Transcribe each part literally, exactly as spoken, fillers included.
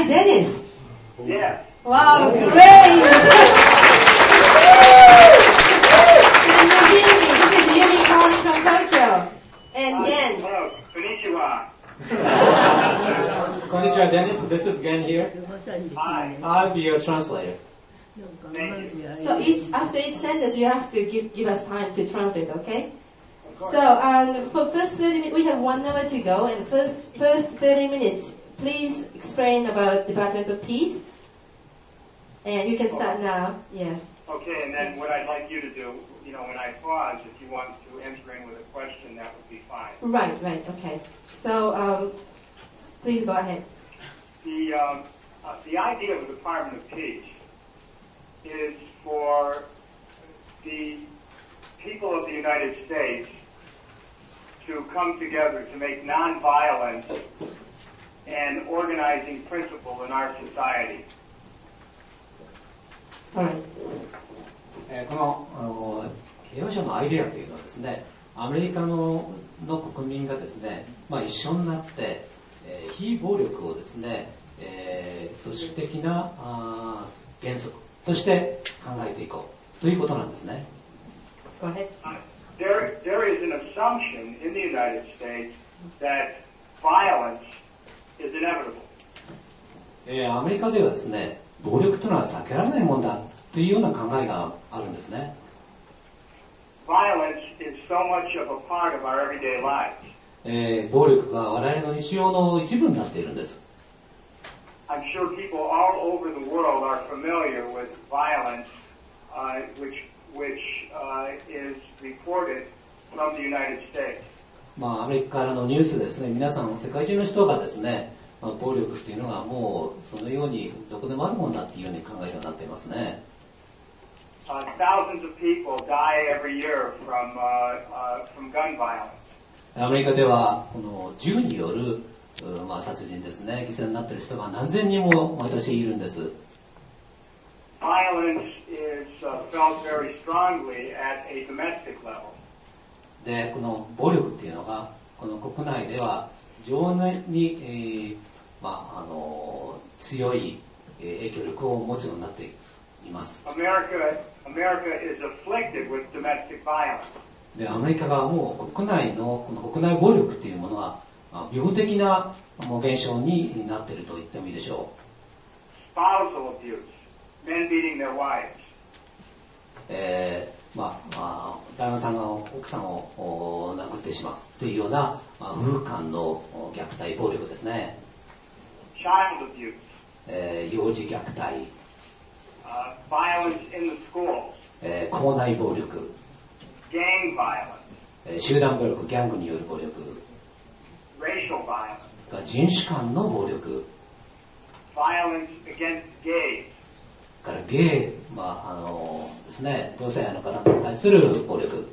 Hi, Dennis. Yes. Wow, great. This is Yumi calling from Tokyo. And Gen. Hello. Konnichiwa. Konnichiwa, Dennis. This is Gen here. Hi. I'll be your translator. Thank you. So each after each sentence, you have to give give us time to translate, okay? So um, for first thirty minutes, we have one hour to go, and first first thirty minutes, please explain about Department of Peace. And you can start now. Yes. Okay, and then what I'd like you to do, you know, when I pause, if you want to enter in with a question, that would be fine. Right, right, okay. So um, please go ahead. The um, uh, the idea of the Department of Peace is for the people of the United States to come together to make nonviolence an organizing principle in our society. はい。 えーこの、あの、平和賞のアイデアというのはですね、アメリカの、の国民がですね、まあ一緒になって、えー非暴力をですね、えー組織的なあー原則として考えていこうということなんですね。 Go ahead. Uh, There, there is an assumption in the United States that violence is inevitable. えーアメリカではですね、暴力というのは避けられないもんだというような考えがあるんですね。 Violence is so much of a part of our everyday lives. えー暴力が我々の日常の一部になっているんです。 I'm sure people all over the world are familiar with violence, uh, which, which uh, is reported from the United States. まあアメリカからのニュースでですね、皆さん世界中の人がですね、まあ暴力っていうのがもうそのようにどこでもあるもんだっていうように考えるようになっていますね。 Uh, thousands of people die every year from, uh, uh, from gun violence. アメリカではこの銃によるうまあ殺人ですね、犠牲になっている人が何千人も毎年いるんです。 Violence is uh, felt very strongly at a domestic level. で、この暴力っていうのがこの国内では非常に、えーまあ、あの強い影響力を持つようになっています。 America, America is afflicted with domestic violence. で、アメリカがもう国内のこの国内暴力っていうものがまあ病的なもう現象になっていると言ってもいいでしょう。 Spousal abuse, men beating their wives. えーまあ、まあ、旦那さんが奥さんを殴ってしまうというような、まあ、夫婦間の虐待暴力ですね。 Child abuse, えー幼児虐待、 uh, violence in the schools, えー校内暴力、 gang violence, えー集団暴力、ギャングによる暴力、 racial violence, 人種間の暴力、 violence against gays, からゲイ、まああのですね、同性愛の方に対する暴力、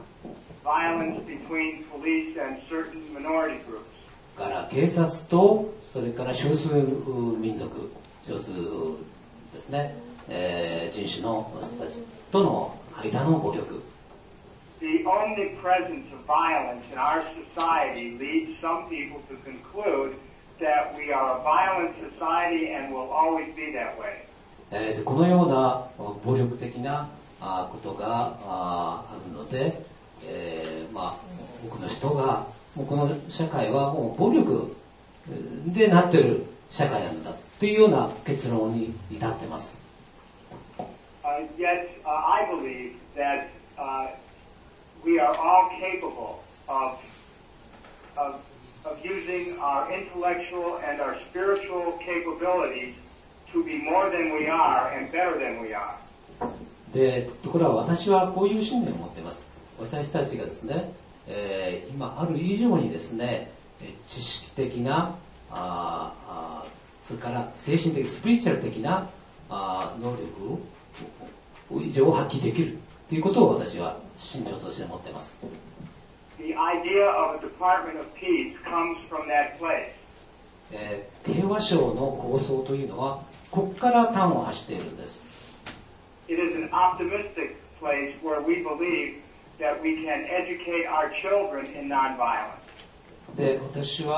violence between police and certain minority groups, から警察とそれから少数民族、少数ですね、えー人種の人たちとの間の暴力。 The omnipresence of violence in our society leads some people to conclude that we are a violent society and will always be that way. えーでこのような暴力的なあことがああるので、えーまあ、多くの人がもうこの社会はもう暴力でなっている社会なんだというような結論に至っています。 Uh, yet, uh, I believe that uh, we are all capable of, of, of using our intellectual and our spiritual capabilities to be more than we are and better than we are. で、ところが私はこういう信念を持っています。私たちがですね、えー今ある以上にですね、知識的な、ああそれから精神的、スピリチュアル的なあ能力を以上発揮できるということを私は信条として持っています。 The idea of a Department of Peace comes from that place. えー平和賞の構想というのはここから端を発しているんです。 It is an optimistic place where we believe that we can educate our children in nonviolence. で、私は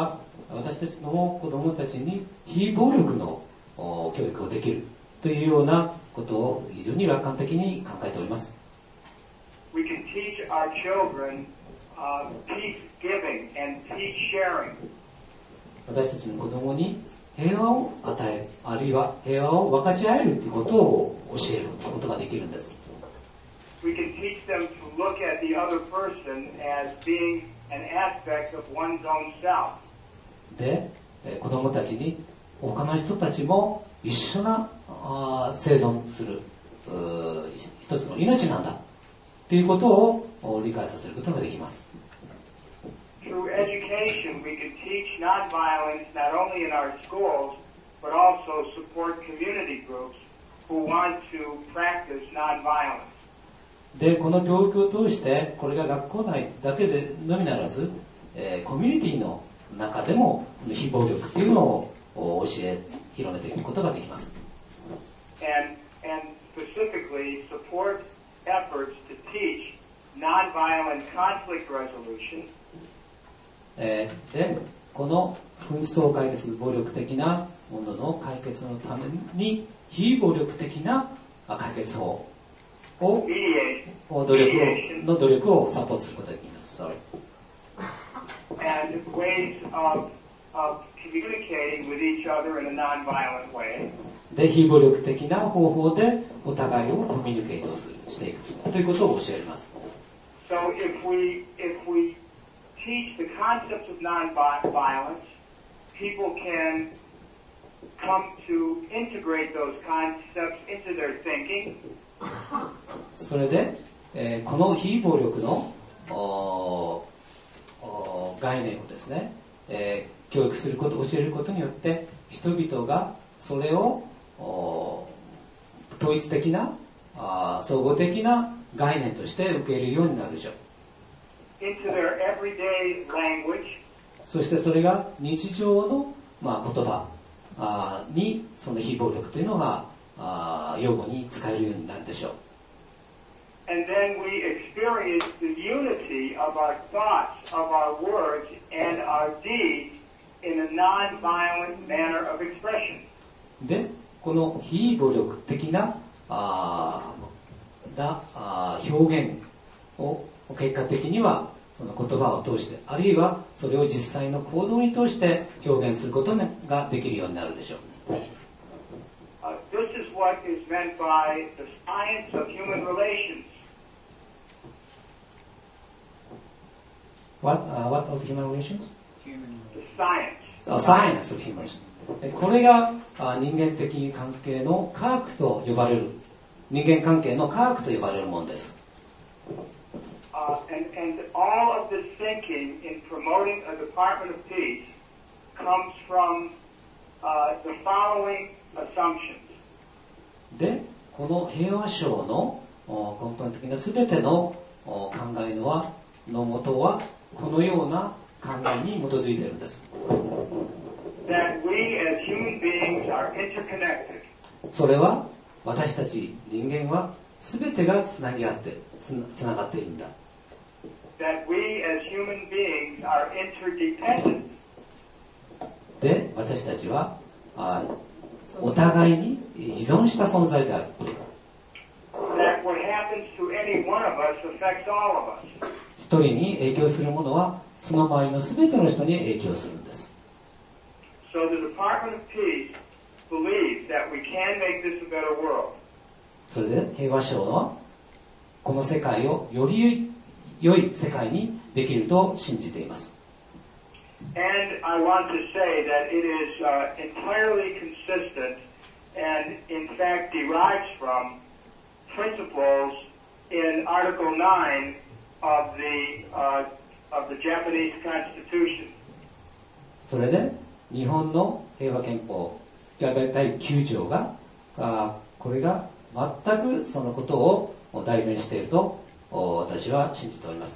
私たちの子供たちに非暴力の教育をできるというようなことを非常に楽観的に考えております。 We can teach our children uh, peace giving and peace sharing. 私たちの子供に平和を与える、あるいは平和を分かち合えるということを教えることができるんです。 We can teach them to look at the other person as being an aspect of one's own self. で、子供たちに他の人たちも一緒なあ生存する一つの命なんだということを理解させることができます。Through education, we can teach nonviolence not only in our schools, but also support community groups who want to practice nonviolence. で、この教育を通して、これが学校内だけでのみならず、えー、コミュニティの中でも非暴力というのを教え、広めていくことができます。And, and specifically support efforts to teach nonviolent conflict resolution. えー、で、この紛争解決、暴力的なものの解決のために非暴力的な解決法を努力をの努力をサポートすることができます。Sorry. And ways of, of communicating with each other in a non-violent way. で、非暴力的な方法でお互いをコミュニケートするしていくということを教えます。So if we if we teach the concepts of non-violence, people can come to integrate those concepts into their thinking. それで、えー、この非暴力のおお概念をですね、えー、教育すること、教えることによって人々がそれを統一的なあ総合的な概念として受け入れるようになるでしょう。Into their everyday language. そしてそれが日常の、まあ、言葉あにその非暴力というのがあ用語に使えるようになるでしょう。And then we experience the unity of our thoughts, of our words, and our deeds in a non-violent manner of expression. で、この非暴力的なあだあ表現を結果的にはその言葉を通して、あるいはそれを実際の行動に通して表現することができるようになるでしょう。Uh, this is what is meant by the science of human relations. What, uh, what of human relations? Human. The science. The science of human relations. これが人間的関係の科学と呼ばれる、人間関係の科学と呼ばれるものです。Uh, and, and all of this thinking in promoting a Department of Peace comes from uh, the following assumptions. で、この平和賞の根本的なすべての考えのはの元はこのような考えに基づいているんです。That we as human beings are interconnected. それは私たち人間はすべてがつなぎ合ってつな、つながっているんだ。That we as human beings are interdependent. で、私たちはあお互いに依存した存在である。That what happens to any one of us affects all of us. 一人に影響するものはその周りのすべての人に影響するんです。So the Department of Peace believes that we can make this a better world. それで平和賞はこの世界をより良い世界にできると信じています。And I want to say that it is uh, entirely consistent and in fact derives from principles in Article nine of the, uh, of the Japanese Constitution. それで日本の平和憲法だいきゅう条があこれが全くそのことを代弁していると私は信じております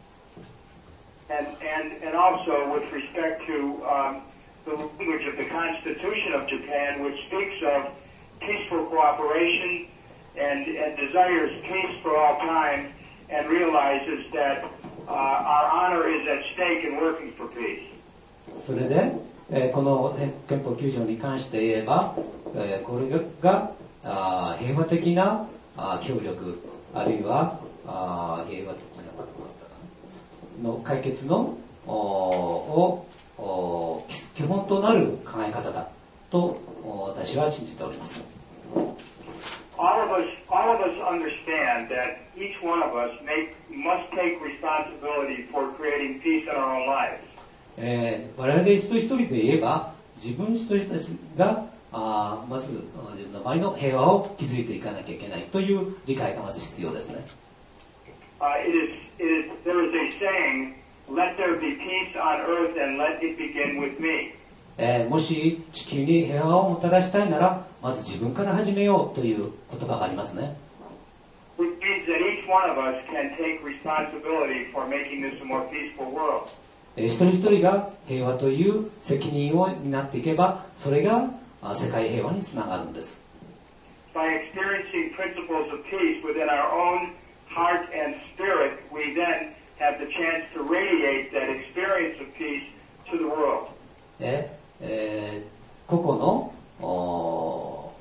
。And, and, and also with respect to um, the language of the Constitution of Japan, which speaks of peaceful cooperation and, and desires peace for all time and realizes that uh, our honor is at stake in working for peace. それで、えー、この憲法きゅう条に関して言えば、えー、これがあ平和的なあ協力、あるいはあ平和的なの解決のおをお基本となる考え方だと私は信じております。 All of us, all of us understand that each one of us make, must take responsibility for creating peace in our own lives. えー、我々一人一人で言えば、自分一人たちがあまず自分の場合の平和を築いていかなきゃいけないという理解がまず必要ですね。 Uh, it is, it is, there is a saying, let there be peace on earth and let it begin with me. えー、もし地球に平和をもたらしたいなら、まず自分から始めようという言葉がありますね。 Which means that each one of us can take responsibility for making this a more peaceful world. えー、一人一人が平和という責任を担っていけば、それが世界平和につながるんです。 By experiencing principles of peace within our own heart and spirit, we then have the chance to radiate that experience of peace to the world. えーえー、個々のお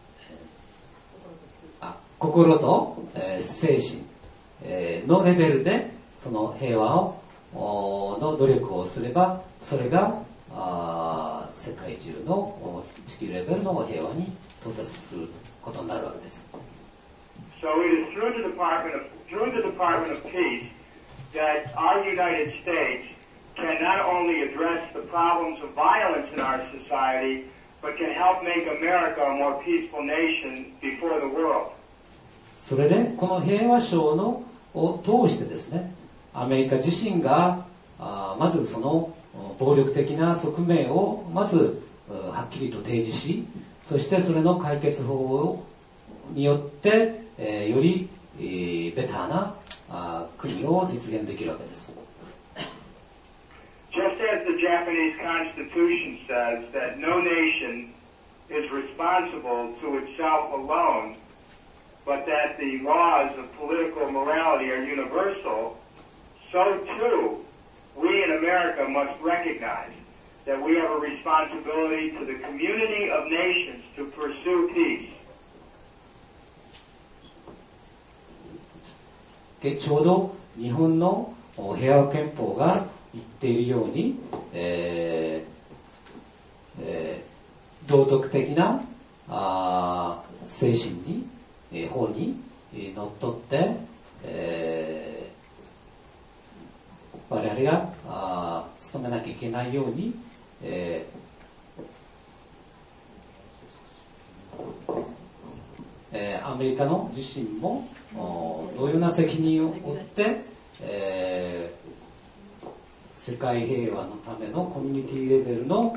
あ心と、えー、精神、えー、のレベルでその平和をおの努力をすれば、それがあ世界中の地球レベルの平和に到達することになるわけです。 So it is through the Department of, through the Department of Peace that our United States can not only address the problems of violence in our society, but can help make America a more peaceful nation before the world. それでこの平和賞のを通してですね、アメリカ自身があまずその暴力的な側面をまずはっきりと提示し、そしてそれの解決法によって、えー、より、えー、ベターなあ国を実現できるわけです。 Just as the Japanese Constitution says that no nation is responsible to itself alone, but that the laws of political morality are universal, so too we in America must recognize that we have a responsibility to the community of nations to pursue peace. ちょうど日本の平和憲法が言っているように、えーえー、道徳的なあ精神に、えー、法に、えー、のっとって、えー、我々があ努めなきゃいけないように、えーえー、アメリカの自身も同様な責任を負って、えー世界平和のためのコミュニティレベルの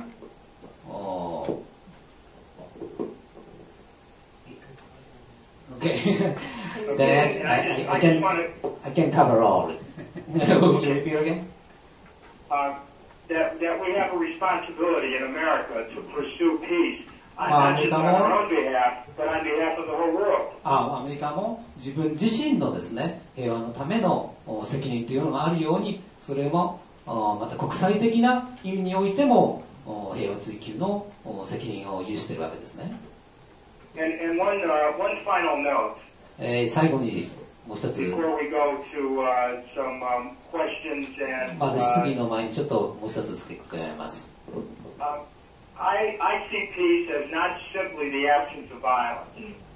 Okay. That's, I, I, can, I can cover all. Would you repeat again? Uh, that, that we have a responsibility in America to pursue peace, uh, not just on our own behalf, but on behalf of the whole world. あ、アメリカも自分自身のですね、平和のための責任というのがあるように、それもまた国際的な意味においても平和追求の責任を有しているわけですね。 And, and one, uh, one final note. えー、最後にもう一つ。 Before we go to, uh, some, um, questions and, まず質疑の前にちょっともう一つ付け加えます。 Uh, I, I see peace as not simply the absence of violence.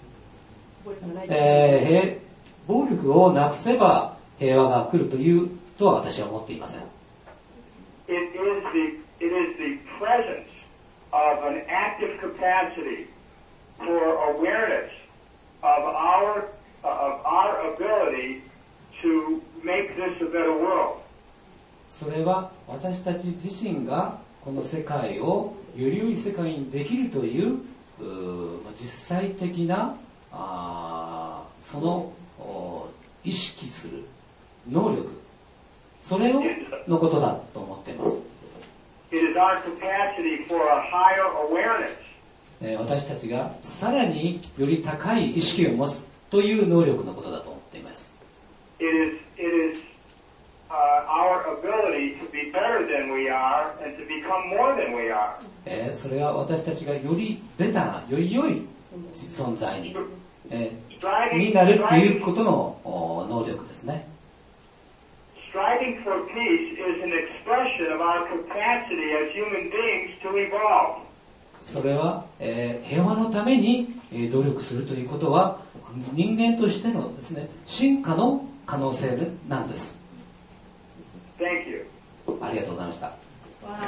えー、暴力をなくせば平和が来るというとは私は思っていません。 It is the, it is the presence of an active capacity for awareness of our, of our ability to make this a better world. それは私たち自身がこの世界をより良い世界にできるという、う実際的なあその意識する能力、それをのことだと思っています。 It is our capacity for a higher awareness. 私たちがさらにより高い意識を持つという能力のことだと思っています。 It is, it is, uh, our ability to be better than we are and to become more than we are. えー、それは私たちがよりベターな、より良い存在に、えー、になるっていうことの能力ですね。 Striving for peace is an expression of our capacity as human beings to evolve. それは、えー、平和のために、えー、努力するということは人間としてのですね、進化の可能性なんです。 Thank you. ありがとうございました。 Wow.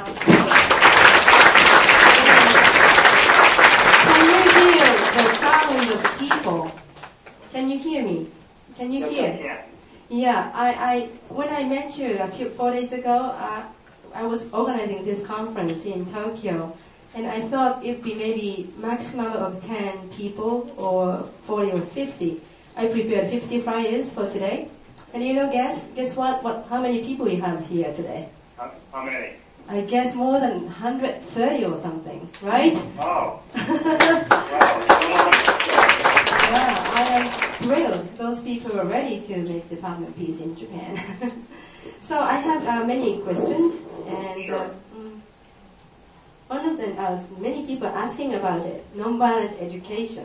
Can you hear the sound of people? Can you hear me? Can you Yes, hear? I can. Yeah, I, I when I met you a few four days ago, uh, I was organizing this conference in Tokyo, and I thought it'd be maybe maximum of ten people or forty or fifty. I prepared fifty flyers for today, and you know, guess guess what? What? How many people we have here today? How, how many? I guess more than one hundred thirty or something, right? Oh. Well, yeah, I am thrilled. Those people are ready to make the Department of Peace in Japan. So I have uh, many questions, and Sure. uh, mm, one of them, uh, many people are asking about it, nonviolent education.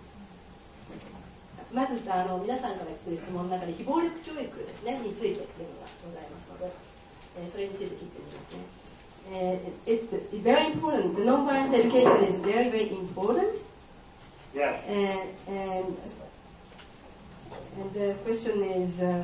まずあの皆さんから来る質問の中で非暴力教育ですねについてというのがございますので、えー、それについて聞いてみますね。Uh, it's very important. The nonviolence education is very, very important. yes. And, and, and the question is, uh,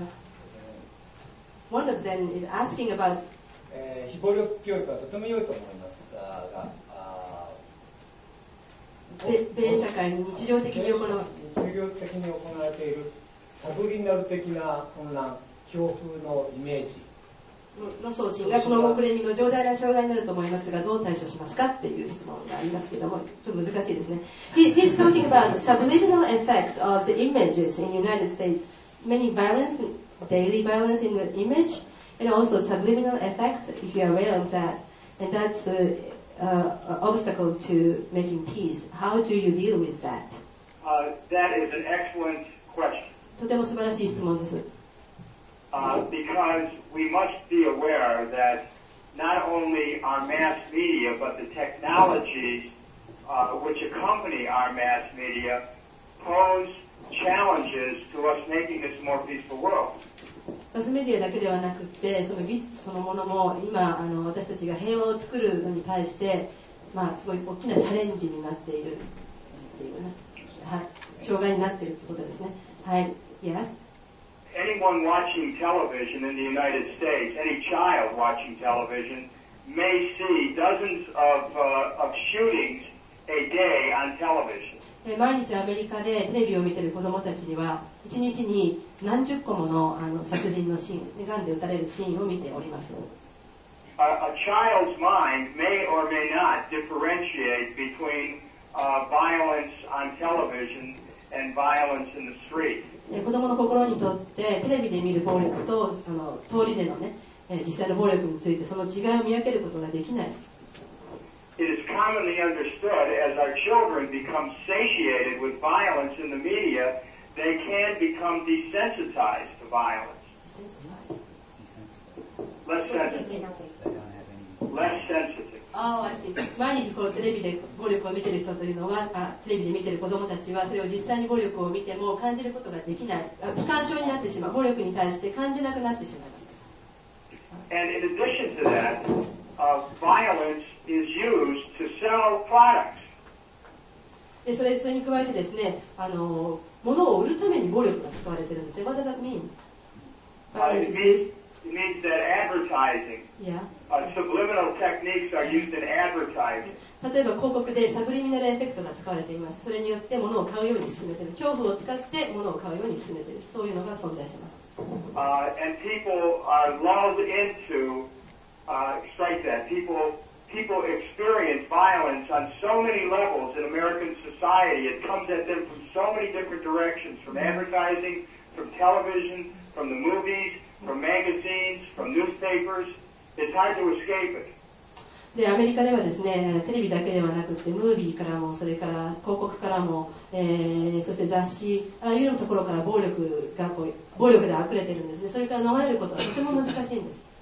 one of them is asking about えー、非暴力教育はとても良いと思いますが、あ米米社会に日常的に行う日常的に行われているサブリナル的な混乱、強風のイメージの送信がこの国連民の重大な障害になると思いますがどう対処しますかっていう質問がありますけどもちょっと難しいですね。He, he's talking about the subliminal effect of the images in the United States. Many violence, daily violence in the image, and also subliminal effect, if you're aware of that. And that's an uh, obstacle to making peace. How do you deal with that? Uh, that is an excellent question. とても素晴らしい質問です。 Uh, because we must be aware that not only our mass media, but the technologies uh, which accompany our mass media pose challenges to us making this a more peaceful world. マスメディアだけではなくて、その技術そのものも今あの私たちが平和を作るのに対して、まあすごい大きなチャレンジになっているっていうね、はい、障害になっているということですね。はい、Yes. Anyone watching television in the United States, any child watching television, may see dozens of, uh, of shootings a day on television. 毎日アメリカでテレビを見ている子どもたちには一日に何十個もの、あの殺人のシーンですね、ガンで撃たれるシーンを見ております。 A, a child's mind may or may not differentiate between uh, violence on television and violence in the street. 子どもの心にとってテレビで見る暴力とあの通りでのね、実際の暴力についてその違いを見分けることができない。 It is commonly understood as our children become satiated with violence in the media, they can become desensitized to violence. Less sensitive. Less sensitive. Oh, I see. 毎日こうテレビで暴力を見ている人というのはあ、テレビで見ている子どもたちはそれを実際に暴力を見ても感じることができない、不感症になってしまう、暴力に対して感じなくなってしまいます。 And in addition to that, uh, violence is used to sell products. でそれそれに加えてですね、あの物を売るために暴力が使われているんですね。What does that mean? Uh, it, means, it means that advertising, Yeah. uh, subliminal techniques are used in advertising. 例えば広告でサブリミナルエフェクトが使われています。それによって物を買うように進めている。恐怖を使って物を買うように進めている。そういうのが存在しています。 Uh, and people are lulled into, uh, it's like that. People, people experience violence on so many levels in American society. It comes at them from so many different directions, from advertising, from television, from the movies, from magazines, from newspapers. It's hard to escape it. でアメリカではですね、テレビだけではなくてムービーからもそれから広告からも、えー、そして雑誌あらゆるところから暴力がこう暴力で溢れてるんですね。それから逃れることはとても難しいんです。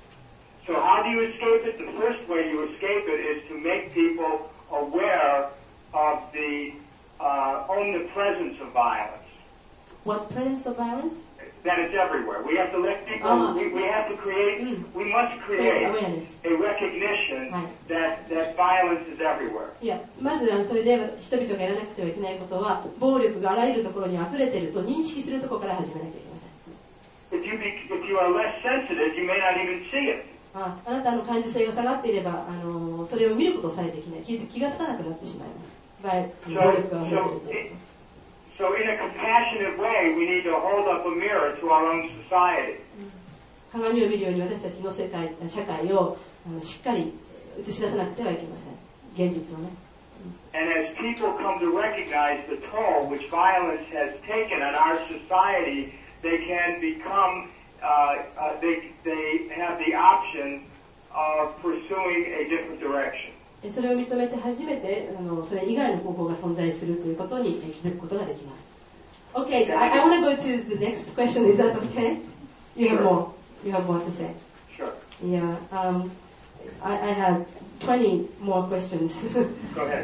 So how do you escape it? The first way you escape it is to make people aware of the uh, omnipresence of violence. What presence of violence? That it's everywhere. We have to let people, Ah. we, we have to create, Mm. we must create Awareness. a recognition Right. that, that violence is everywhere. いや、まずあのそれで人々がやらなくてはいけないことは、暴力があらゆるところに溢れていると認識するところから始めなきゃいけません。 If you, be, if you are less sensitive, you may not even see it. ああなたの感受性が下がっていれば、あのそれを見ることさえできない、気気がつかなくなってしまいます。暴 So, 力が溢れている so, it, so in a compassionate way, we need to hold up a mirror to our own society. と。鏡を見るように私たちの世界、社会をあのしっかり映し出さなくてはいけません。現実をね。 And as people come to recognize the toll which violence has taken on our society, they can become, uh, uh, they, they have the option of pursuing a different direction. それを認めて初めてあのそれ以外の方法が存在するということに気づくことができます。Okay, I, I want to go to the next question. Is that okay? You have more. You have more to say. Sure. Yeah. Um, I, I have twenty more questions. Go ahead.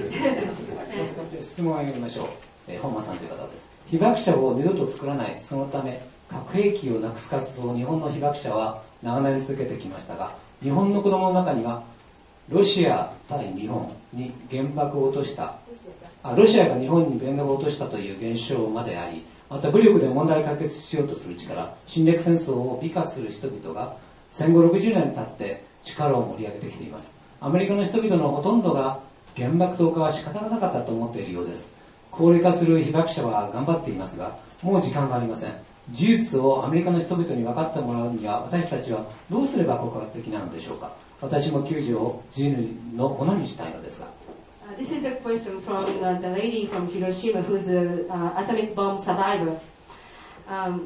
質問を挙げましょう。えー本間さんという方です。被爆者を二度と作らない、そのため核兵器をなくす活動を日本の被爆者は長年続けてきましたが、日本の子供の中にはロシア対日本に原爆を落としたあロシアが日本に原爆を落としたという現象まであり、また武力で問題解決しようとする力、侵略戦争を美化する人々が戦後ろくじゅうねん経って力を盛り上げてきています。アメリカの人々のほとんどが原爆投下は仕方がなかったと思っているようです。高齢化する被爆者は頑張っていますが、もう時間がありません。事実をアメリカの人々に分かってもらうには、私たちはどうすれば効果的なのでしょうか。私も救助を人類のものにしたいのですが。 Uh, this is a question from uh, the lady from Hiroshima who's an uh, atomic bomb survivor. Um,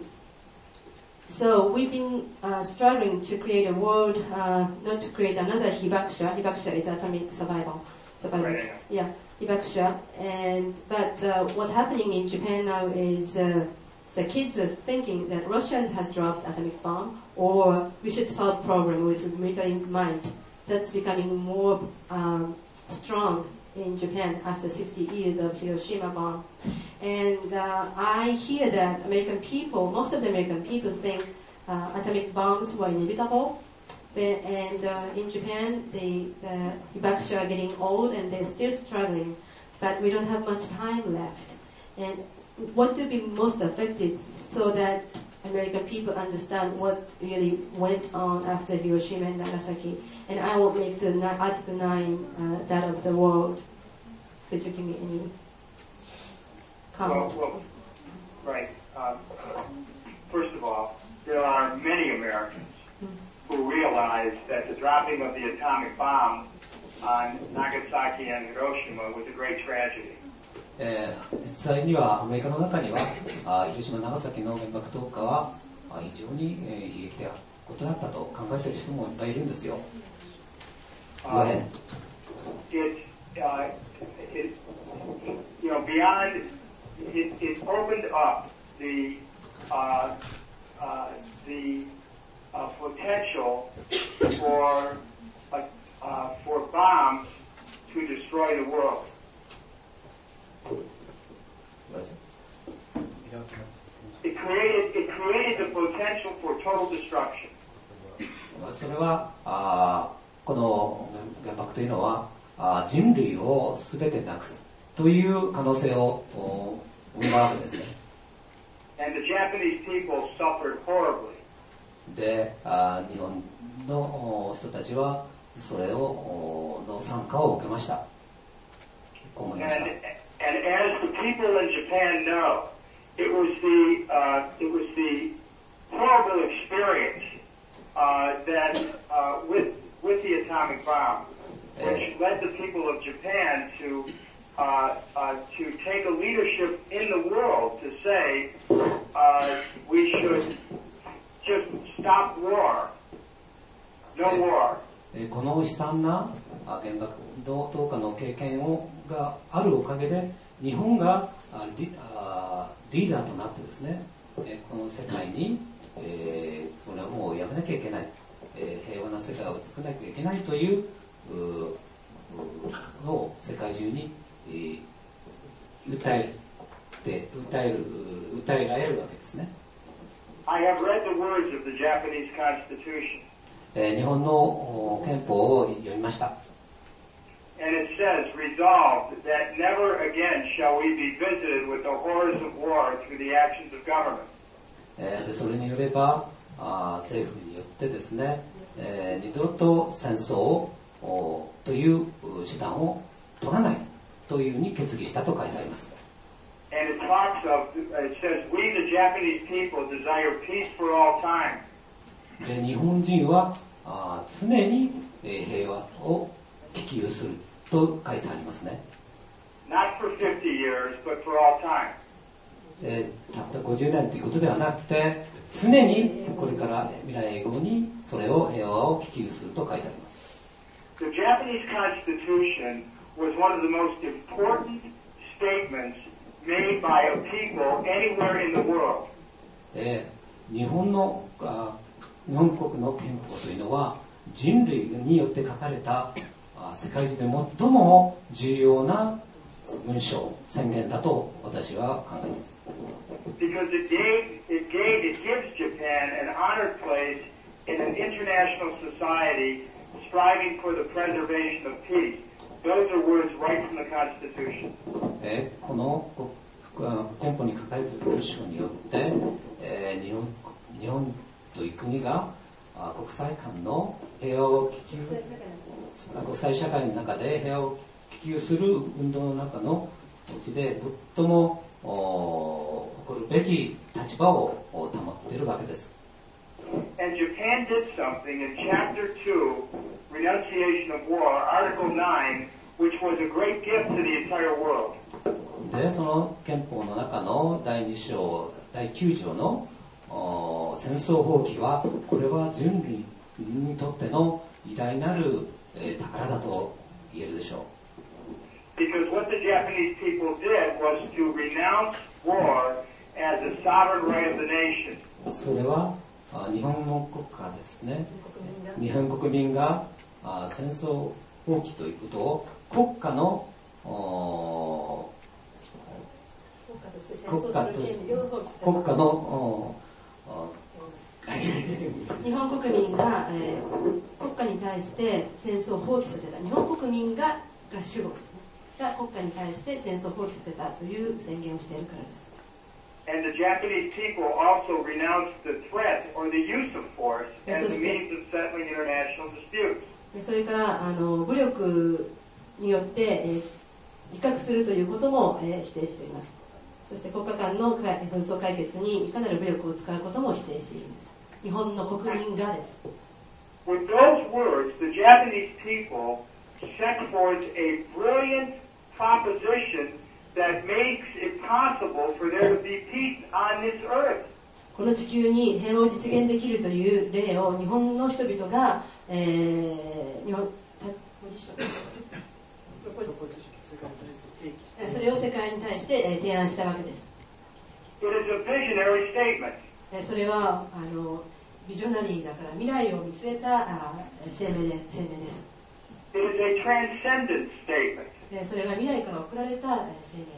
so we've been uh, struggling to create a world, uh, not to create another hibakusha. Hibakusha is atomic survival. survivors. Right. Yeah, hibakusha. And but uh, what's happening in Japan now is uh, the kids are thinking that Russians has dropped atomic bomb, or we should solve problem with military might. That's becoming more um, strong in Japan after sixty years of Hiroshima bomb. And uh, I hear that American people, most of the American people think uh, atomic bombs were inevitable. But, and uh, in Japan, the, the hibakusha are getting old and they're still struggling, but we don't have much time left. And what to be most affected so that American people understand what really went on after Hiroshima and Nagasaki. And I will make the ni- Article nine uh, that of the world. Could you give me any comment? Well, well, right. Uh, first of all, there are many Americans who realize that the dropping of the atomic bomb on Nagasaki and Hiroshima was a great tragedy. えー、実際にはアメリカの中にはあ広島、長崎の原爆投下はあ非常に、えー、悲劇的なことだったと考えている人もいっぱいいるんですよ。 Uh, it, uh, it, you know, beyond, it, it opened up the, uh, uh, the uh, potential for, uh, uh, for bombs to destroy the world. It created, it created the potential for total destruction. それはあこの原爆というのはあ人類をすべてなくすという可能性を生んだわけですね。 And the Japanese people suffered horribly. であ日本の人たちはそれをの参加を受けました。こう思いました。 And, and as the people in Japan know, it was the uh, it was the horrible experience uh, that uh, with with the atomic bomb, which led the people of Japan to uh, uh, to take a leadership in the world to say uh, we should just stop war, no war. この悲惨な原爆投下の経験をがあるおかげで日本がリ, リーダーとなってですね、この世界に、えー、それはもうやめなきゃいけないえー、平和な世界を作らなきゃいけないというのを世界中に、えー、訴えて訴える訴えられるわけですね。 I have read the words of the Japanese Constitution. えー、日本の憲法を読みました。 And it says, resolved that never again shall we be visited with the horrors of war through the actions of government. えー、でそれによればあ政府によってですね、えー、二度と戦争をという手段を取らないというふうに決議したと書いてあります。 And it talks of, it says, we the Japanese people desire peace for all time. で日本人はあ常に、えー、平和を希求すると書いてありますね。 Not for fifty years, but for all time. えー、たったごじゅうねんということではなくて、常にこれから未来永劫にそれを平和を希求すると書いてあります。 The Japanese Constitution was one of the most important statements made by a people anywhere in the world. えー、日本のあ日本国の憲法というのは人類によって書かれたあ世界中で最も重要な文章宣言だと私は考えています。 Because it gave, it gave, it gives Japan an honored place in an international society striving for the preservation of peace. Those are words right from the Constitution. えー、この憲法に書かれている文章によって、えー、日本日本という国があ国際間の平和を希求国際社会の中で平和を希求する運動の中のうちで最も誇るべき立場を保っているわけです。 And Japan did something in Chapter two, Renunciation of War, Article nine, which was a great gift to the entire world. で、その憲法の中のだいに章、だいきゅう条の戦争放棄は、これは人類にとっての偉大なる、えー、宝だと言えるでしょう。 Because what the Japanese people did was to renounce war as a sovereign right of the nation. それは日本の国家ですね。日本国民が戦争放棄ということを国家の国家として国家の日本国民が、えー、国家に対して戦争を放棄させた。日本国民がが主語ですね。が国家に対して戦争を放棄させたという宣言をしているからです。 And the Japanese people also renounced the threat or the use of force as a means of settling international disputes. それからあの武力によって、えー、威嚇するということも、えー、否定しています。そして国家間の紛争解決にいかなる武力を使うことも否定しているんです。日本の国民がです。 With those words, the Japanese people set forth a brilliant proposition that makes it possible for there to be peace on this earth. この地球に平和を実現できるという例を日本の人々が、えー、日本それを世界に対して提案したわけです。 It is a visionary statement. それはあのビジョナリーだから未来を見据えた声明で声明です。 It is a transcendent statement. それは未来から送られた声明です。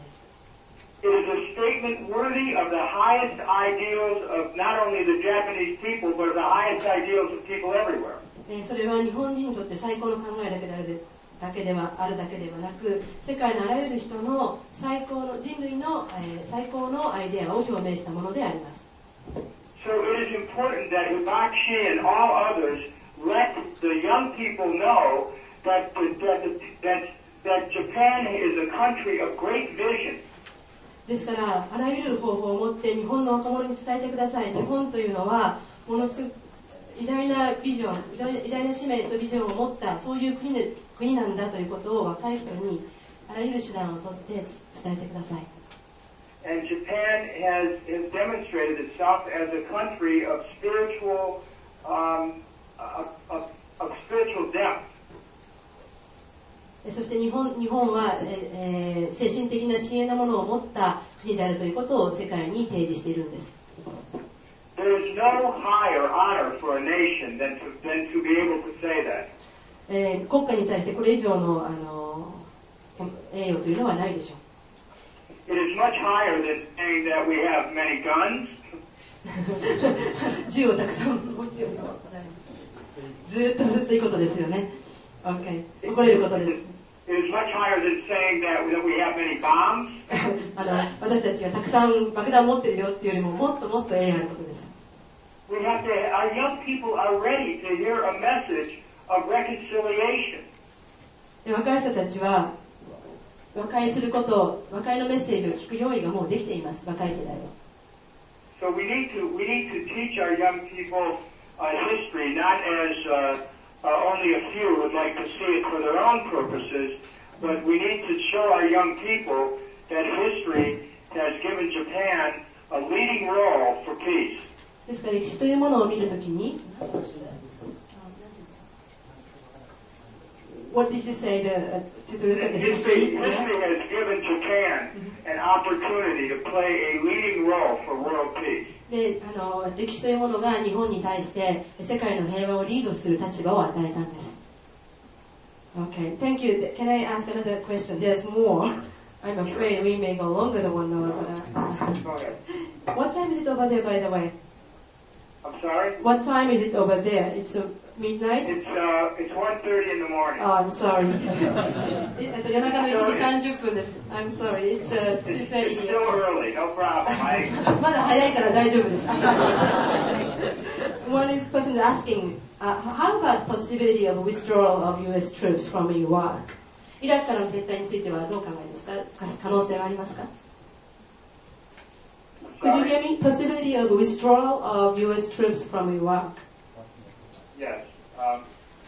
It is a statement worthy of the highest ideals of not only the Japanese people, but of the highest ideals of people everywhere. それは日本人にとって最高の考えだけであるだけではあるだけではなく、世界のあらゆる人の最高の人類の、えー、最高のアイデアを表明したものであります。 So it is important that Hibachi and all others let the young people know that that that that Japan is a country of great vision. ですからあらゆる方法を持って日本の若者に伝えてください。日本というのはものすごく偉大なビジョン、偉大な使命とビジョンを持ったそういう国で国なんだということを若い人にあらゆる手段をとって伝えてください。 And Japan has, has demonstrated itself as a country of spiritual, um, of, of, of spiritual depth. そして日本、日本は、えー、精神的な深遠なものを持った国であるということを世界に提示しているんです。 There is no higher honor for a nation than to, than to be able to say that. えー、国家に対してこれ以上の、あの栄誉というのはないでしょう。 It is much higher than saying that we have many guns. 銃をたくさん持つよりもずーっとずっといいことですよね。Okay. 誇れることです。 It is much higher than saying that, that we have many bombs. あの私たちがたくさん爆弾持ってるよっていうよりももっともっと栄誉あることです。 We have to, our young people are ready to hear a message of reconciliation. で若い人たちは和解すること、和解のメッセージを聞く用意がもうできています。若い世代は。 So we need to we need to teach our young people uh, history, not as uh, uh, only a few would like to see it for their own purposes, but we need to show our young people that history has given Japan a leading role for peace. ですから歴史というものを見るときに、What did you say to, uh, to look at the history? History has given Japan an opportunity to play a leading role for world peace. で、あの歴史というものが日本に対して世界の平和をリードする立場を与えたんです。Okay, thank you. Can I ask another question? There's more. I'm afraid we may go longer than one hour. But, uh, Go ahead. What time is it over there, by the way? I'm sorry? What time is it over there? It's uh, midnight? It's uh, it's one thirty in the morning. Oh, I'm sorry. えっと夜中のいちじさんじゅっぷんです。I'm sorry. It's uh, two It's thirty. still early, no problem. I, まだ早いから大丈夫です。One person is asking, uh, how about possibility of withdrawal of U S troops from Iraq? イラクからの撤退についてはどう考えですか？可能性はありますか？ Could you give me possibility of withdrawal of U S troops from Iraq? yes. Um,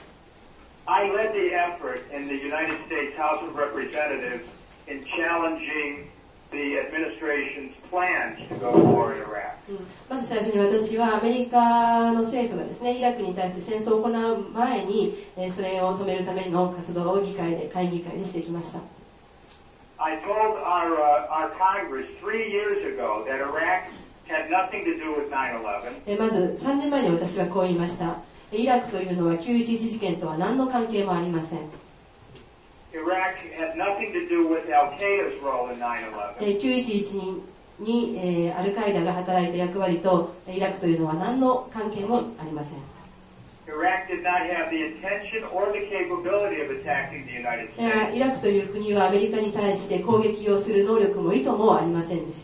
I led the effort in the United States House of Representatives in challenging the administration's plans to go to war in Iraq. まず最初に私はアメリカの政府がですね、イラクに対して戦争を行う前に、えー、それを止めるための活動を議会で、会議会でしてきました。 I told our, uh, our Congress three years ago that Iraq had nothing to do with nine eleven. えー、まずさんねんまえに私はこう言いました。イラクというのはきゅういちいち事件とは何の関係もありません。 Iraq had nothing to do with Al-Qaeda's role in nine eleven. きゅういちいちに, に、えー、アルカイダが働いた役割とイラクというのは何の関係もありません。 Iraq did not have the intention or the capability of attacking the United States. イラクという国はアメリカに対して攻撃をする能力も意図もありませんでした。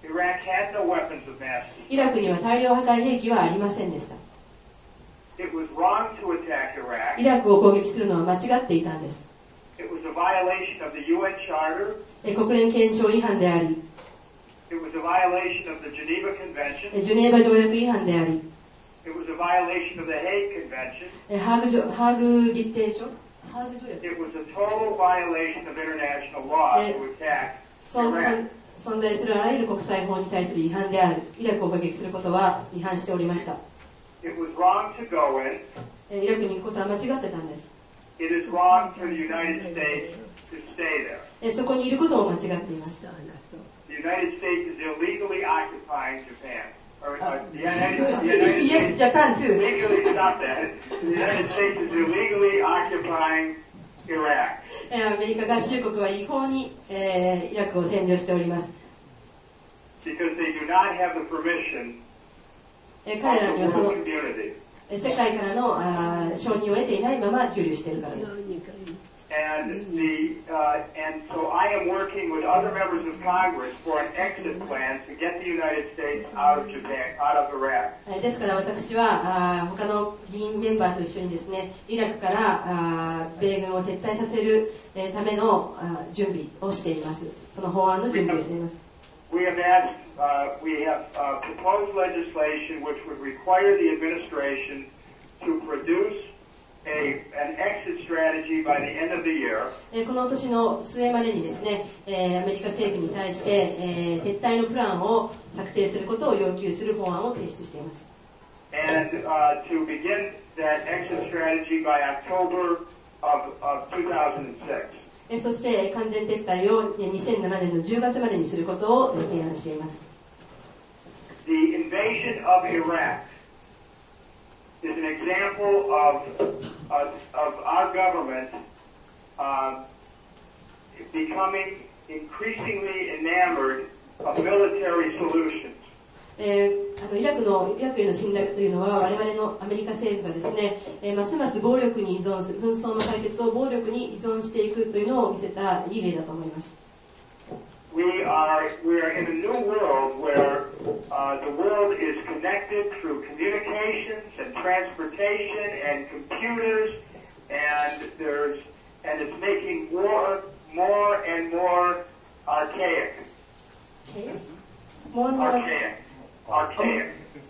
Iraq had no weapons of mass destruction. イラクには大量破壊兵器はありませんでした。 It was wrong to attack Iraq. イラクを攻撃するのは間違っていたんです。 It was a violation of the U N Charter. 国連憲章違反であり、 It was a violation of the Geneva Convention. ジュネーバ条約違反であり、 It was a violation of the Hague Convention. ハーグ条、ハーグ議定書、ハーグ条約。 It was a total violation of international law to attack そ Iraq. 存在するあらゆる国際法に対する違反である。イラクを攻撃することは違反しておりました。 It was wrong to go in. イラクに行くことは間違ってたんです。 It is wrong for the United States to stay there. そこにいることも間違っています。 The United States is illegally occupying Japan. Or, uh, the United, the United Yes, States Japan too. legally stop that. The United States is illegally occupying Iraq. アメリカ合衆国は違法に、えー、イラクを占領しております。 Because they do not have the permission えー、彼ら of に the はそ world の community. 世界からのあ承認を得ていないまま駐留しているからです。 And the uh, and so I am working with other members of Congress for an exit plan to get the United States out of Japan, out of Iraq. ですから私はあ他の議員メンバーと一緒にですね、イラクからあ米軍を撤退させる、えー、ためのあ準備をしています。その法案の準備をしています。 We have asked, uh, we have uh, proposed legislation which would require the administration to produce A, an exit strategy by the end of the year. この年の末までにですね、えー、アメリカ政府に対して、えー、撤退のプランを策定することを要求する法案を提出しています。 And uh, to begin that exit strategy by October of, of two thousand six. そして完全撤退をにせんななねんのじゅうがつまでにすることを提案しています。 the invasion of Iraq is an example of, uh, of our government uh, becoming increasingly enamored of military solutions. えー、あのイラクのイラクへの侵略というのは我々のアメリカ政府がですね、えー、ますます暴力に依存する、紛争の解決を暴力に依存していくというのを見せたいい例だと思います。 We are, we are in a new world where uh, the world is connected through communications and transportation and computers, and there's, and it's making war more and more archaic. More and more archaic. Archaic.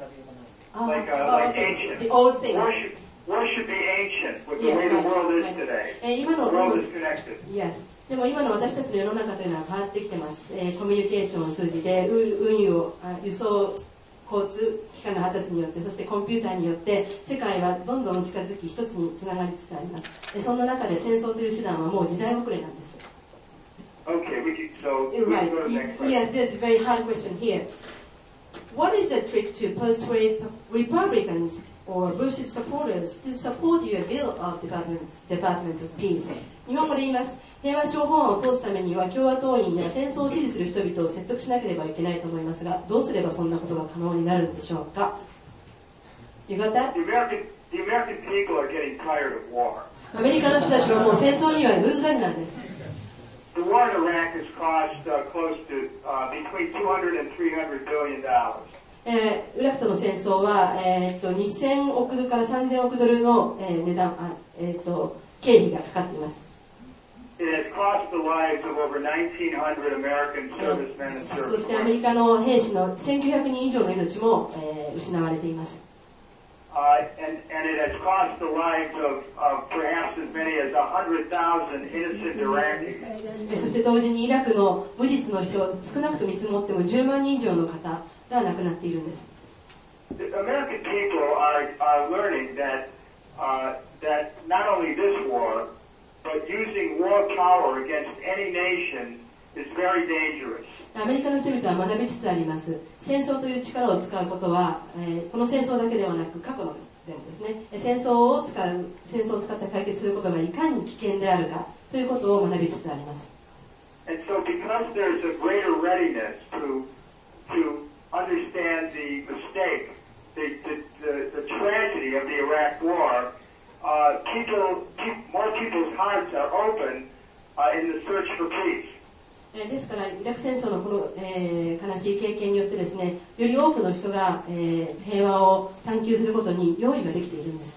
Oh, like, uh, oh, like okay. ancient. The old thing. Worship, worship be ancient with the Yes, way the right, world is right. today. えー、今 The の world is connected. Yes. でも今の私たちの世の中というのは変わってきてます。えー、コミュニケーションを通じて、運輸を、輸送、交通機関の発達によって、そしてコンピューターによって、世界はどんどん近づき、一つにつながりつつあります。でそんな中で戦争という手段はもう時代遅れなんです。 Okay, we can, so we Right. can go to the next question. Yes, there's a very hard question here. What is the trick to persuade Republicans or Bush's supporters to support your bill of Department, Department of Peace? 日本語で言います。平和小法案を通すためには共和党員や戦争を支持する人々を説得しなければいけないと思いますが、どうすればそんなことが可能になるんでしょうか？ You got that? The American, the American people are getting tired of war. アメリカの人たちはもう戦争にはうんざりなんです。 The war in Iraq has cost uh, close to uh, between two hundred and three hundred billion dollars. えー、イラクとの戦争は、えー、っとにせんおくドルからさんぜんおくドルの、えー、値段、あ、えー、っと経費がかかっています。 It has cost the lives of over nineteen hundred American servicemen and そしてアメ servicewomen. リカの兵士のせんきゅうひゃくにん以上の命も、えー、失われています。 Uh, and, and it has cost the lives of, of perhaps as many as one hundred thousand innocent Iraqis. そして同時にイラクの無実の人、少なくとも見積もってもじゅうまんにん以上の方が亡くなっているんです。 The American people are, are learning that, uh, that not only this war, but using war power against any nation is very dangerous. アメリカの人々は学びつつあります。戦争という力を使うことは、えー、この戦争だけではなく過去のでもですね、戦争を使う、戦争を使って解決することがいかに危険であるかということを学びつつあります。 And so because there's a greater readiness to, to understand the mistake, the, the, the, the tragedy of the Iraq war, uh, people, more people's hearts are open uh, in the search for peace. ですからイラク戦争のこの、えー、悲しい経験によってですね、より多くの人が、えー、平和を探求することに用意ができているんです。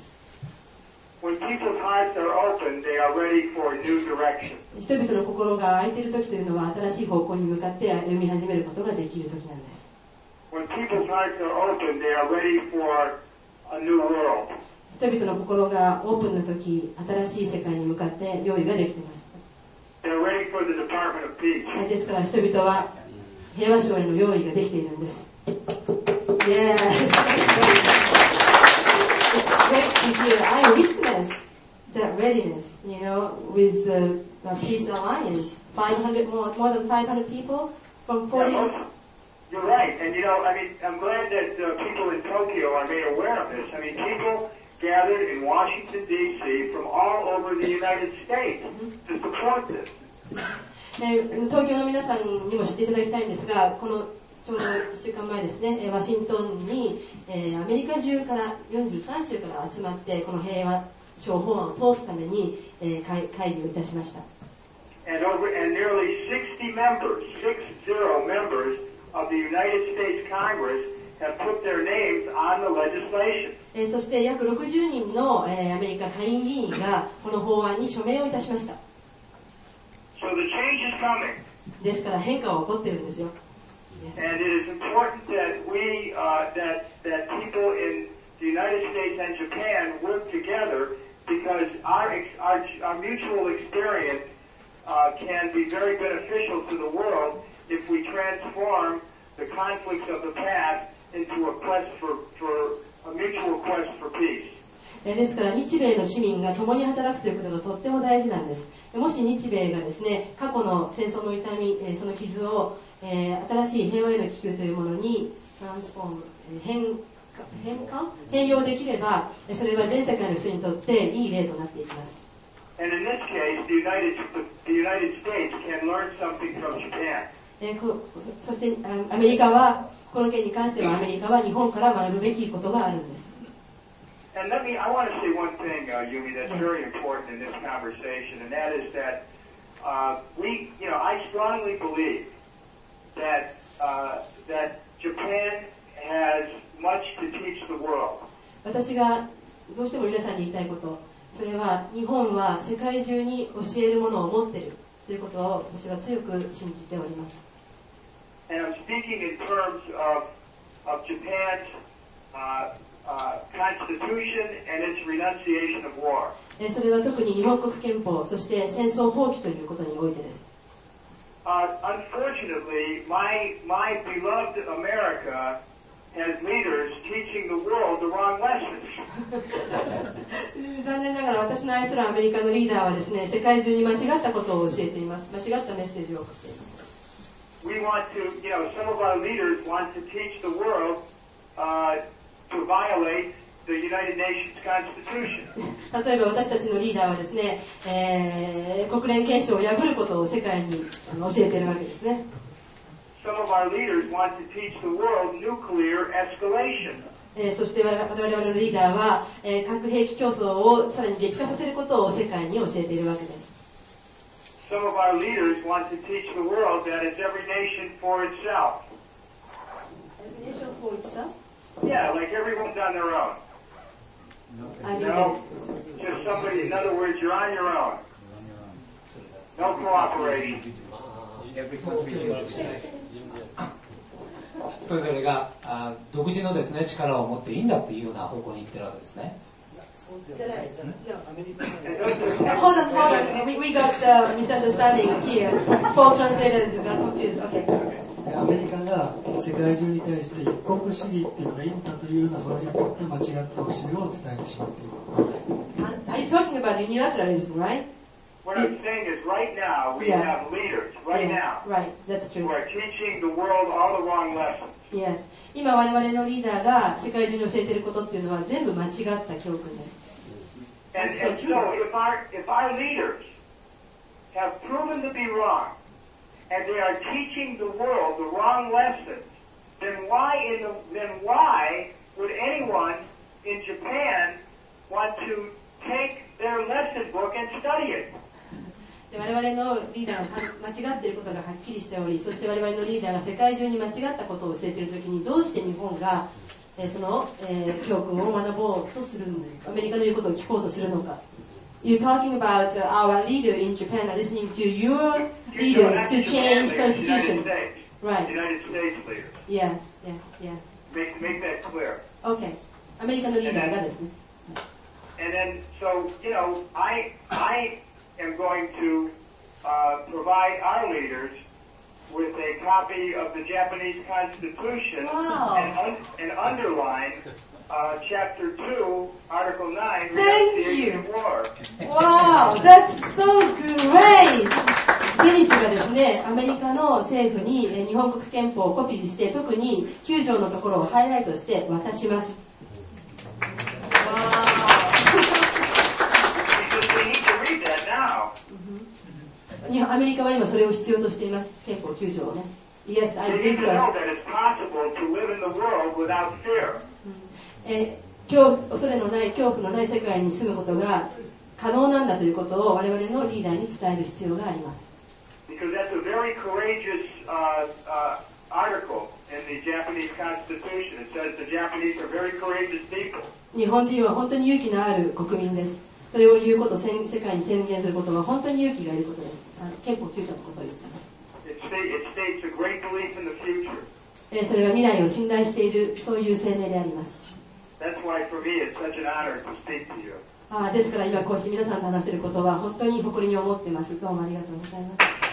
When people's hearts are open, they are ready for a new direction. 人々の心が開いている時というのは新しい方向に向かって歩み始めることができる時なんです。 When people's hearts are open, they are ready for a new world. 人々の心がオープンな時、新しい世界に向かって用意ができています。 They're ready for the Department of Peace. ですから人々は平和省への用意ができているんです。Yes. It's great to hear. I witnessed that readiness, you know, with the uh, Peace Alliance. five hundred more, more than five hundred people from forty. Yeah, most, you're right, and you know, I mean, I'm glad that uh, people in Tokyo are made aware of this. I mean, people gathered in Washington, D C from all over the United States to support this. 東京の皆さんにも知っていただきたいんですが、このちょうどいっしゅうかんまえですね、ワシントンに、えー、アメリカ中からよんじゅうさんしゅうから集まってこの平和小法案を通すために、えー、会, 会議をいたしました。 And over and nearly sixty members, six zero members of the United States Congress have put their names on the legislation. えー、そして約ろくじゅうにんの、えー、アメリカ下院議員がこの法案に署名をいたしました。 So the change is coming. ですから変化は起こっているんですよ。 And it is important that we, uh, that that people in the United States and Japan work together because our our, our mutual experience uh, can be very beneficial to the world if we transform the conflicts of the past into a quest for for a mutual quest for peace. ですから日米の市民が共に働くということがとっても大事なんです。もし日米がですね、過去の戦争の痛み、その傷を、えー、新しい平和への気球というものに transform 変変換変容できればそれは全世界の人にとっていい例となっていきます。 And in this case, the United, the United States can learn something from Japan. えー、そしてアメリカはこの件に関してはアメリカは日本から学ぶべきことがあるんです。 And let me, I want to say one thing, uh, Yumi, that's very important in this conversation, and that is that uh, we, you know, I strongly believe that uh, that Japan has much to teach the world. 私がどうしても皆さんに言いたいこと、それは日本は世界中に教えるものを持っているということを私は強く信じております。 And I'm speaking in terms of of Japan's uh, uh, constitution and its renunciation of war. それは特に日本国憲法、そして戦争放棄ということにおいてです。 Uh, unfortunately, my my beloved America has leaders teaching the world the wrong lessons. 残念ながら私の愛するアメリカのリーダーはですね、世界中に間違ったことを教えています。間違ったメッセージを送っています。 We want to, you know, some of our leaders want to teach the world uh, to violate the United Nations Constitution. 例えば私たちのリーダーはですね、えー、国連憲章を破ることを世界に教えているわけですね。 Some of our leaders want to teach the world nuclear escalation. えー、そして我々のリーダーは、えー、核兵器競争をさらに激化させることを世界に教えているわけです。 Some of our leaders want to teach the world that it's every nation for itself. Every nation for itself? Yeah, like everyone's on their own. I mean, no, just somebody, in other words, you're on your own. No cooperation. それぞれがあ独自のですね力を持っていいんだっていうような方向に行ってるわけですね。 Hold on, hold on. We, we got a misunderstanding here. Paul translators got confused. Okay. アメリカが世界中に対して一国主義っていうのがいいんだというようなそういう間違った教えを伝えてしまっている。 Are you talking about unilateralism, right? What I'm saying is right now we Yeah. have leaders, right Yeah, now, right, that's who true. are teaching the world all the wrong lessons. Yes. 今我々のリーダーが世界中に教えていることっていうのは全部間違った教訓です。 And, and so if our, if our leaders have proven to be wrong, and they are teaching the world the wrong lessons, then why in the, then why would anyone in Japan want to take their lesson book and study it? 我々のリーダーが間違っていることがはっきりしており、そして我々のリーダーが世界中に間違ったことを教えているときにどうして日本が、えー、その、えー、教訓を学ぼうとするのか、アメリカの言うことを聞こうとするのか。You're talking about uh, our leader in Japan are listening to your leaders to change constitution. Right. United States leaders. Yes, yes, yes. Make, make that clear. Okay. アメリカのリーダーがですね。 And then, so, you know, I, I am going to uh, provide our leaders with a copy of the Japanese Constitution Wow. and, un, and underline uh, Chapter two, Article nine, Thank Renunciation of War. Wow, that's so great! デニスがですね、アメリカの政府に日本国憲法をコピーして、特にきゅう条のところをハイライトして渡します。日本アメリカは今それを必要としています。憲法きゅう条をね。Yes, I think so. えー、恐恐れのない恐怖のない世界に住むことが可能なんだということを我々のリーダーに伝える必要があります。 Because that's a very courageous uh, uh, article in the Japanese Constitution. It says the Japanese are very courageous people. 日本人は本当に勇気のある国民です。それを言うこと、世界に宣言することは本当に勇気がいることです。あの憲法きゅう条のことを言っています。 It states a great belief in the future. えー、それは未来を信頼している、そういう声明であります。 That's why for me it's such an honor to speak to you. あですから今こうして皆さんと話せることは本当に誇りに思っています。どうもありがとうございます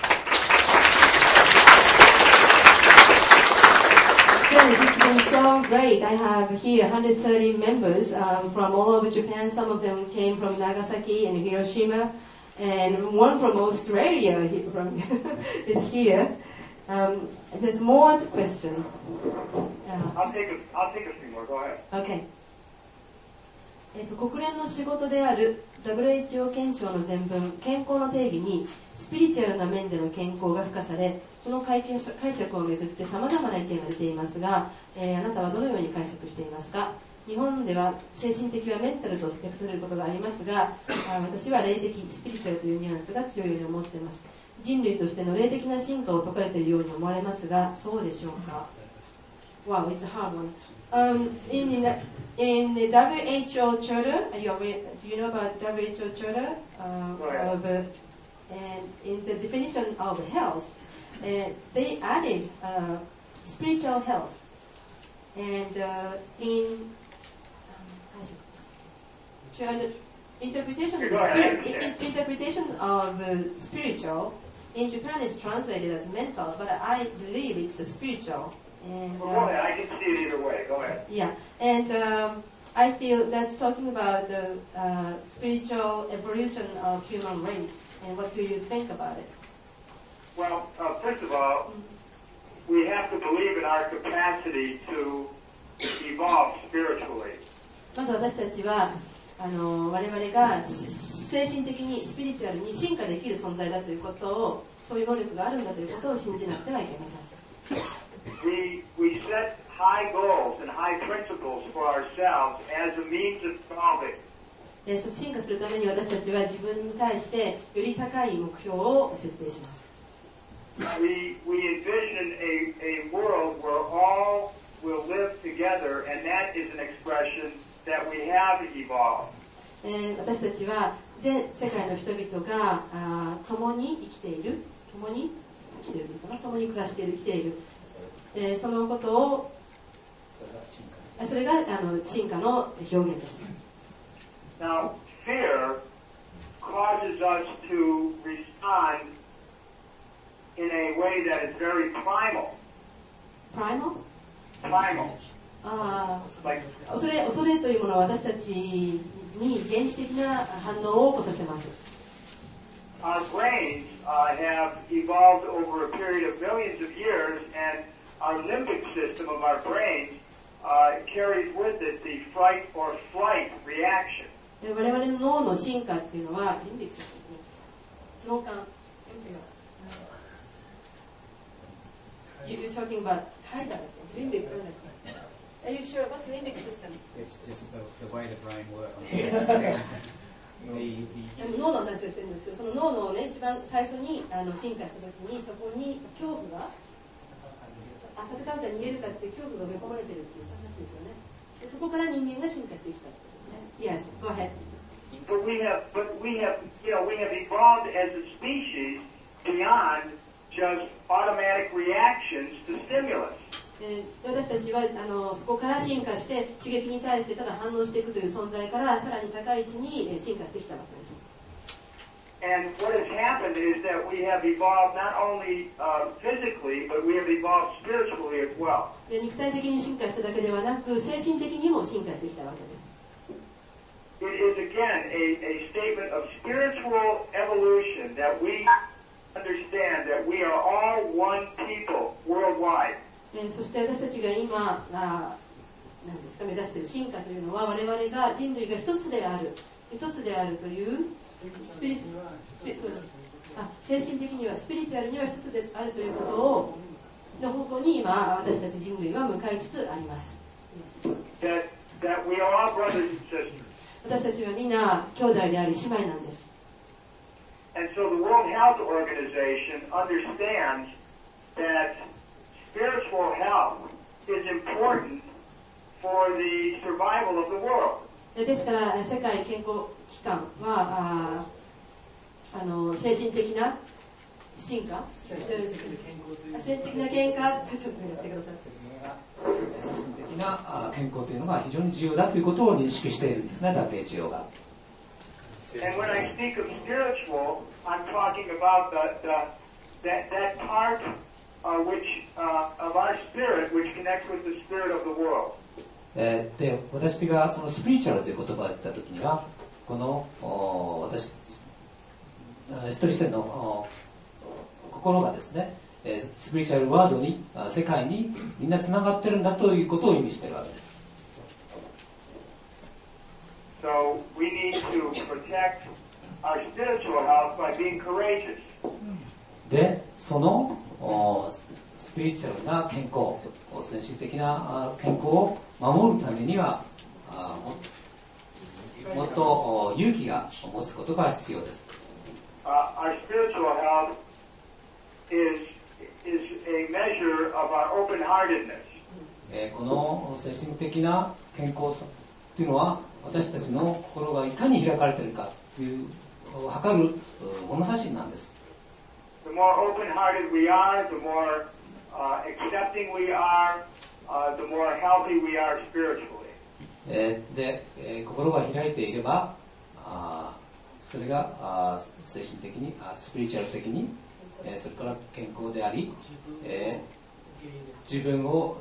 。It's been so great. I have here one hundred thirty members um, from all over Japan. Some of them came from Nagasaki and Hiroshima, and one from Australia from is here. Um, there's more question. Uh, I'll take a, I'll take a few more. Go ahead. Okay. えっと、国連の仕事である ダブリューエイチオー 憲章の前文健康の定義にスピリチュアルな面での健康が付加され、この解釈をめぐって様々な意見が出ていますが、えー、あなたはどのように解釈していますか？日本では精神的はメンタルと訳されることがありますが、あ私は霊的スピリチュアルというニュアンスが強いように思っています。人類としての霊的な進化を説かれているように思われますが、そうでしょうか？ Wow, it's a hard one. Um, in, the, in the W H O Charter, are you aware, do you know about W H O Charter? Um, of, uh, and in the definition of health, uh, they added uh, spiritual health. And uh, in um, interpretation, of spirit, interpretation of uh, spiritual, in Japan is translated as mental, but I believe it's a spiritual. And, well, go ahead. I can see it either way. Go ahead. Yeah, and um, I feel that's talking about the uh, spiritual evolution of human race. And what do you think about it? Well, uh, first of all, mm-hmm. we have to believe in our capacity to evolve spiritually. まず私たちはあの我々が精神的にスピリチュアルに進化できる存在だということを、そういう能力があるんだということを信じなくてはいけません。 We, we set high goals and high principles for ourselves as a means of evolving. 進化するために私たちは自分に対してより高い目標を設定します。 We, we envision a, a world where all will live together, and that is an expression that we have evolved. 私たちは全世界の人々があ共に生きている、共に生きているのかな、共に暮らしている、生きている。えー、そのことを、それがあの進化の表現です。 Now, fear causes us to respond in a way that is very primal. Primal? Primal. ああ、恐れ、恐れというものは私たちに原始的な反応を起こさせます。 Our brains uh, have evolved over a period of millions of years, and our limbic system of our brains uh, carries with it the fright or flight reaction. 我々の脳の進化っていうのは、リンビックシステム、脳幹。You're talking about tidal, limbic. Are you sure? What's limbic system? It's just the, the way the brain works. 脳の話をしてるんですけど、その脳のね、一番最初にあの進化した時に、そこに恐怖が、あ、戦うか逃げるかっていう恐怖が埋め込まれてるっていう話ですよね。でそこから人間が進化してきたっていうね。Yes, go ahead. But we have, but we have, you know, we have evolved as a species beyond just automatic reactions to stimulus. 私たちはあのそこから進化して刺激に対してただ反応していくという存在からさらに高い位置に進化してきたわけです。 And what has happened is that we have evolved not only uh, physically, but we have evolved spiritually as well. で肉体的に進化しただけではなく精神的にも進化してきたわけです。 It is again a, a statement of spiritual evolution that we understand that we are all one people worldwide. そして私たちが今あ何ですか目指している進化というのは我々が人類が一つである一つであるというスピリチュアルそうですあ精神的にはスピリチュアルには一つであるということをの方向に今私たち人類は向かいつつあります。 That, that we are all brothers and sisters. 私たちはみんな兄弟であり姉妹なんです。 And so the World Health Organization understands that spiritual health is important for the survival of the world. ですから世界健康機関はああの精神的な進化精神的な健康ちょっとやってください。 精神的な健康というのが非常に重要だということを認識しているんですね、ダブリューエイチオー が。 And when I speak of spiritual, I'm talking about the, the, that, that part uh, which, uh, of our spirit which connects with the spirit of the world. で、私がそのスピリチュアルという言葉を言ったときには、この私一人一人の心がですね、 えー、スピリチュアルワードに、世界にみんな繋がってるんだということを意味しているわけです。 So we need to protect our spiritual health by being courageous. で、そのスピリチュアルな健康、精神的な健康を守るためには、も, もっと勇気が持つことが必要です。 Uh, our spiritual health is is a measure of our open-heartedness. えー、この精神的な健康さというのは、私たちの心がいかに開かれているかという測る物差しなんです。 The more open-hearted we are, the more uh, accepting we are, uh, the more healthy we are spiritually. えー、で、えー、心が開いていれば、あそれがあ精神的に、あスピリチュアル的に、えー、それから健康であり、えー、自分を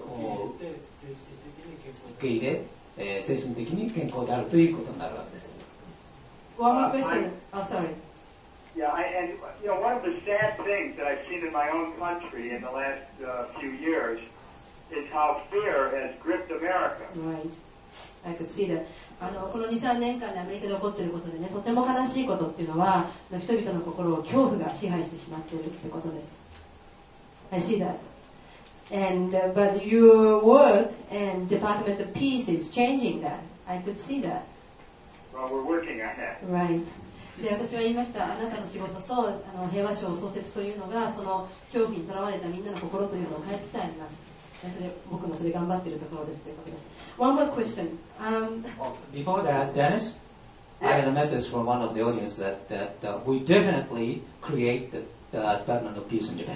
受け入れ、えー、精神的に健康であるということになるわけです。 One more question. Oh, sorry. Yeah, I, and you know, one of the sad things that I've seen in my own country in the last uh, few years is how fear has gripped America. Right. I could see that. あのこのに、さんねんかんでアメリカで起こっていることでね、とても悲しいことっていうのは、人々の心を恐怖が支配してしまっているってことです。I see that. And uh, but your work and Department of Peace is changing that. I could see that. Well, we're working on that. Right. で、私は言いました。あなたの仕事とあの平和賞創設というのが、その恐怖にとらわれたみんなの心というのを変えつつあります。それ僕もそれ頑張っているところですということです。One more question. Um, well, before that, Dennis, I got a message from one of the audience that, that uh, we definitely create the, the Department of Peace in Japan.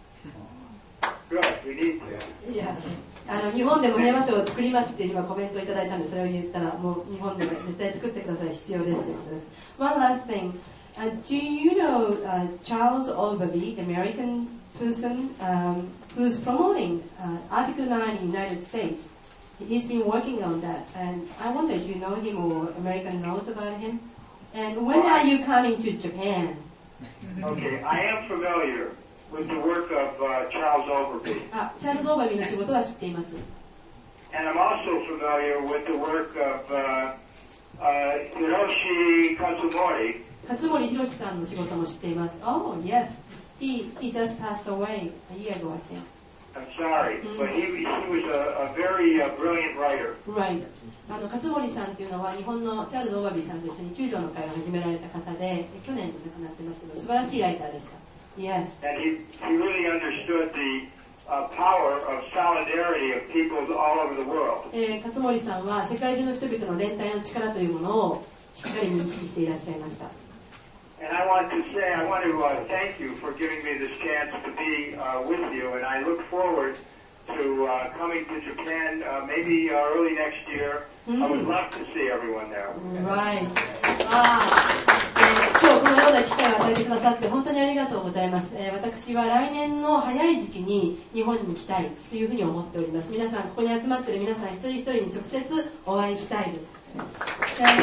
Good, we need to. いや、あの日本でも平和賞を作りますって今コメントをいただいたんで、それを言ったらもう日本でも絶対作ってください、必要ですということです。One last thing. Uh, do you know uh, Charles Overby, the American person um, who's promoting uh, Article nine in the United States? He's been working on that, and I wonder if you know him or American knows about him. And when are you coming to Japan? Okay, I am familiar with the work of uh, Charles Overby. あ、チャールズ・オーバービーの仕事は知っています。 And I'm also familiar with the work of uh, uh, Hiroshi Katsumori. 勝森博さんの仕事も知っています。Oh, yes. He, he just passed away a year ago, I think. I'm sorry, mm. but he, he was a, a very uh, brilliant writer. Right. あの勝森さんというのは日本のチャールズ・オーバービーさんと一緒に九条の会を始められた方で、去年亡くなってますけど、素晴らしいライターでした。Yes. And he, he really understood the uh, power of solidarity of people all over the world. えー、勝森さんは世界中の人々の連帯の力というものをしっかり認識していらっしゃいました。 And I want to say, I want to uh, thank you for giving me this chance to be uh, with you, and I look forward to uh, coming to Japan uh, maybe uh, early next year. Mm. I would love to see everyone there. Right. あー、今日このような機会を与えてくださって本当にありがとうございます。えー、私は来年の早い時期に日本に来たいというふうに思っております。皆さん、ここに集まっている皆さん一人一人に直接お会いしたいです。Thank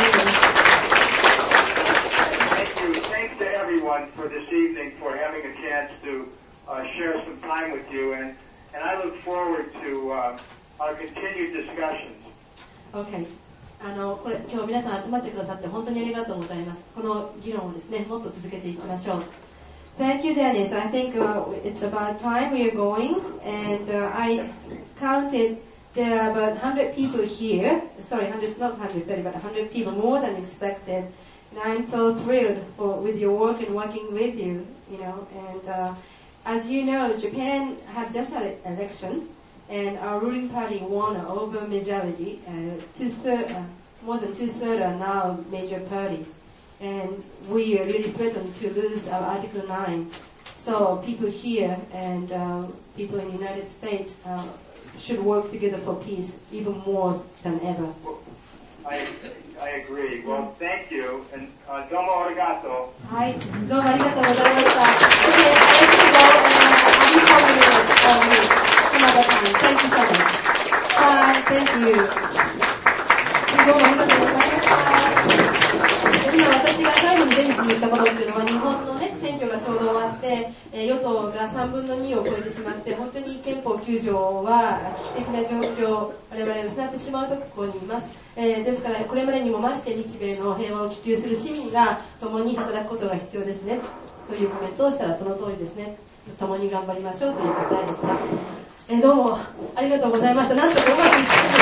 you. Thanks to everyone for this evening for having a chance to uh, share some time with you, and, and I look forward to uh, our continued discussions. Okay. あのこれ今日皆さん集まってくださって本当にありがとうございます。この議論をですねもっと続けていきましょう。Thank you, Dennis. I think uh, it's about time we are going, and uh, I counted there are about one hundred people here. Sorry, one hundred, not one hundred thirty, but one hundred people, more than expected. And I'm so thrilled for, with your work and working with you, you know. And uh, as you know, Japan had just had an election, and our ruling party won an over majority. Uh, two-third, uh, more than two-thirds are now major party. And we are really threatened to lose our Article nine. So people here and uh, people in the United States uh, should work together for peace even more than ever. I, I agree. Well, thank you. And uh, domo arigato. Hi. Domo arigato gozaimashita. Okay, I let you go and uh, I'll be calling you some other time. Thank you so much. Bye. Thank you. どうもありがとうございました。今私が最後にデニスに言ったことっていうのは日本のね選挙がちょうど終わって 、えー、与党がさんぶんのにを超えてしまって、本当に憲法きゅう条は危機的な状況を我々は失ってしまうとここにいます。えー、ですからこれまでにも増して日米の平和を希求する市民が共に働くことが必要ですねというコメントをしたら、その通りですね、共に頑張りましょうという答えでした。えー、どうもありがとうございました。なんとかうまくいきました。